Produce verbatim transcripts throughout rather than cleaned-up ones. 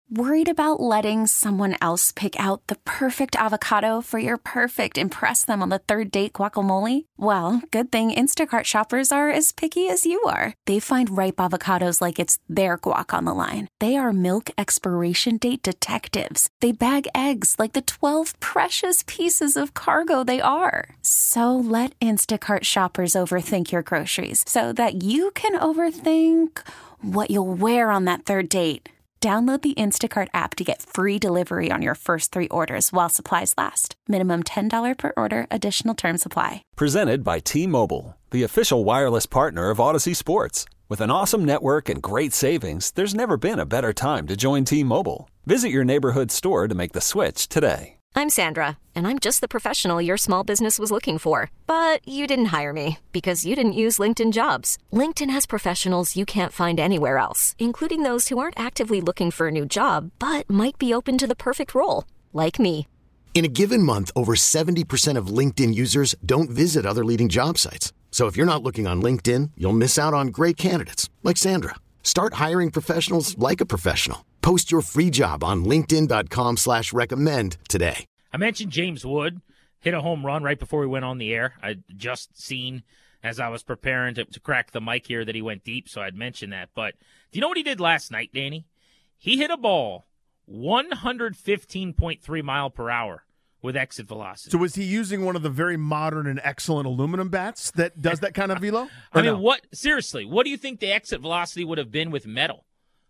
Worried about letting someone else pick out the perfect avocado for your perfect impress them on the third date guacamole? Well, good thing Instacart shoppers are as picky as you are. They find ripe avocados like it's their guac on the line. They are milk expiration date detectives. They bag eggs like the twelve precious pieces of cargo they are. So let Instacart shoppers overthink your groceries so that you can overthink what you'll wear on that third date. Download the Instacart app to get free delivery on your first three orders while supplies last. Minimum ten dollars per order. Additional terms apply. Presented by T-Mobile, the official wireless partner of Odyssey Sports. With an awesome network and great savings, there's never been a better time to join T-Mobile. Visit your neighborhood store to make the switch today. I'm Sandra, and I'm just the professional your small business was looking for. But you didn't hire me because you didn't use LinkedIn Jobs. LinkedIn has professionals you can't find anywhere else, including those who aren't actively looking for a new job, but might be open to the perfect role, like me. In a given month, over seventy percent of LinkedIn users don't visit other leading job sites. So if you're not looking on LinkedIn, you'll miss out on great candidates, like Sandra. Start hiring professionals like a professional. Post your free job on linkedin.com slash recommend today. I mentioned James Wood hit a home run right before we went on the air. I'd just seen as I was preparing to, to crack the mic here that he went deep, so I'd mention that. But do you know what he did last night, Danny? He hit a ball one fifteen point three mile per hour with exit velocity. So was he using one of the very modern and excellent aluminum bats that does that kind of velo? I mean, no? what? Seriously, what do you think the exit velocity would have been with metal?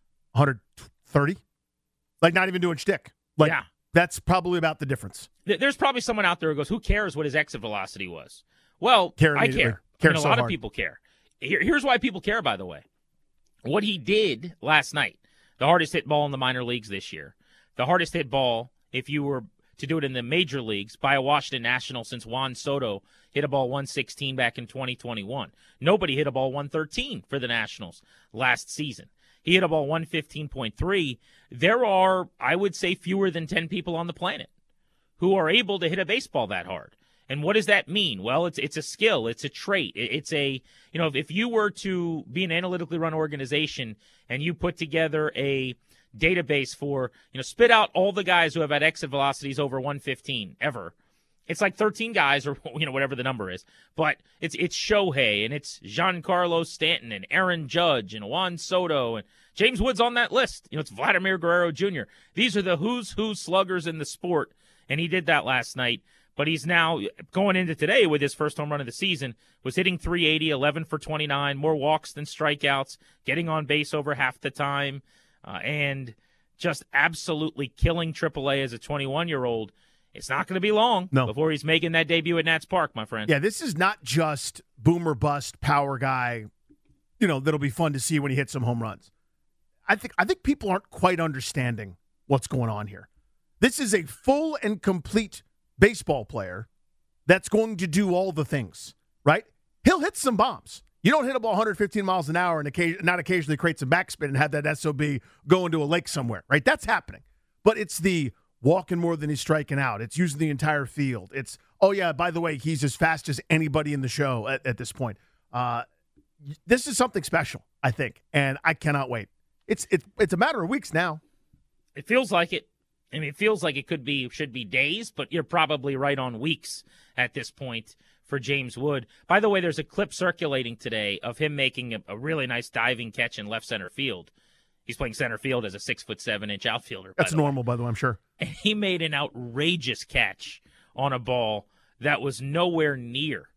one thirty? Like not even doing shtick. Like, yeah. That's probably about the difference. There's probably someone out there who goes, who cares what his exit velocity was? Well, care I care. care and a so lot hard. of people care. Here, here's why people care, by the way. What he did last night, the hardest hit ball in the minor leagues this year, the hardest hit ball, if you were to do it in the major leagues, by a Washington National since Juan Soto hit a ball one sixteen back in twenty twenty-one. Nobody hit a ball one thirteen for the Nationals last season. He hit a ball one fifteen point three. There are, I would say, fewer than ten people on the planet who are able to hit a baseball that hard. And what does that mean? Well, it's it's a skill. It's a trait. It's a, you know, if, if you were to be an analytically run organization and you put together a database for, you know, spit out all the guys who have had exit velocities over one fifteen ever, it's like thirteen guys or, you know, whatever the number is. But it's it's Shohei and it's Giancarlo Stanton and Aaron Judge and Juan Soto and James Wood's on that list. You know, it's Vladimir Guerrero Junior These are the who's who sluggers in the sport, and he did that last night. But he's now going into today with his first home run of the season, was hitting three eighty, eleven for twenty-nine, more walks than strikeouts, getting on base over half the time, uh, and just absolutely killing triple A as a twenty-one-year-old. It's not going to be long no. before he's making that debut at Nats Park, my friend. Yeah, this is not just boomer bust power guy, you know, that'll be fun to see when he hits some home runs. I think I think people aren't quite understanding what's going on here. This is a full and complete baseball player that's going to do all the things, right? He'll hit some bombs. You don't hit a ball one fifteen miles an hour and occasion, not occasionally create some backspin and have that S O B go into a lake somewhere, right? That's happening. But it's the walking more than he's striking out. It's using the entire field. It's, oh, yeah, by the way, he's as fast as anybody in the show at, at this point. Uh, this is something special, I think, and I cannot wait. It's, it's, it's a matter of weeks now. It feels like it. I mean, it feels like it could be, should be days, but you're probably right on weeks at this point for James Wood. By the way, there's a clip circulating today of him making a, a really nice diving catch in left center field. He's playing center field as a six foot seven inch outfielder. That's normal, by the way, I'm sure. And he made an outrageous catch on a ball that was nowhere near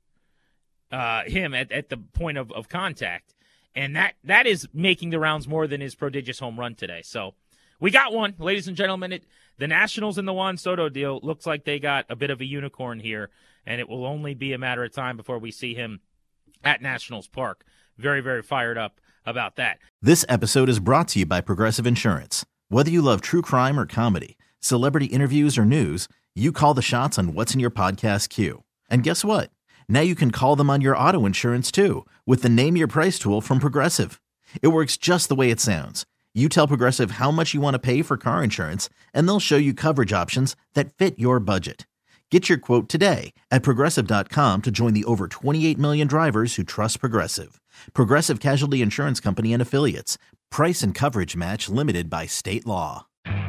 uh, him at, at the point of, of contact. And that that is making the rounds more than his prodigious home run today. So we got one, ladies and gentlemen. It, the Nationals and the Juan Soto deal looks like they got a bit of a unicorn here, and it will only be a matter of time before we see him at Nationals Park. Very, very fired up about that. This episode is brought to you by Progressive Insurance. Whether you love true crime or comedy, celebrity interviews or news, you call the shots on what's in your podcast queue. And guess what? Now you can call them on your auto insurance too with the Name Your Price tool from Progressive. It works just the way it sounds. You tell Progressive how much you want to pay for car insurance, and they'll show you coverage options that fit your budget. Get your quote today at Progressive dot com to join the over twenty-eight million drivers who trust Progressive. Progressive Casualty Insurance Company and Affiliates. Price and coverage match limited by state law.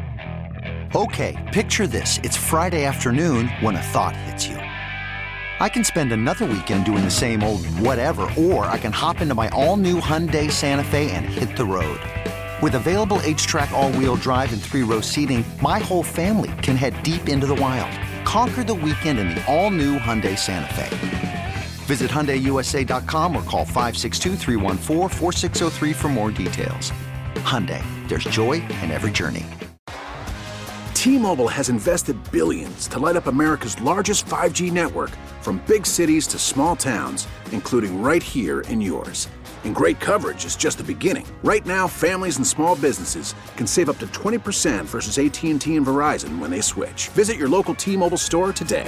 Okay, picture this. It's Friday afternoon when a thought hits you. I can spend another weekend doing the same old whatever, or I can hop into my all-new Hyundai Santa Fe and hit the road. With available H-Track all-wheel drive and three-row seating, my whole family can head deep into the wild. Conquer the weekend in the all-new Hyundai Santa Fe. Visit Hyundai U S A dot com or call five six two, three one four, four six zero three for more details. Hyundai, there's joy in every journey. T-Mobile has invested billions to light up America's largest five G network, from big cities to small towns, including right here in yours. And great coverage is just the beginning. Right now, families and small businesses can save up to twenty percent versus A T and T and Verizon when they switch. Visit your local T-Mobile store today.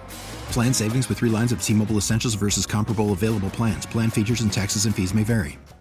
Plan savings with three lines of T-Mobile Essentials versus comparable available plans. Plan features and taxes and fees may vary.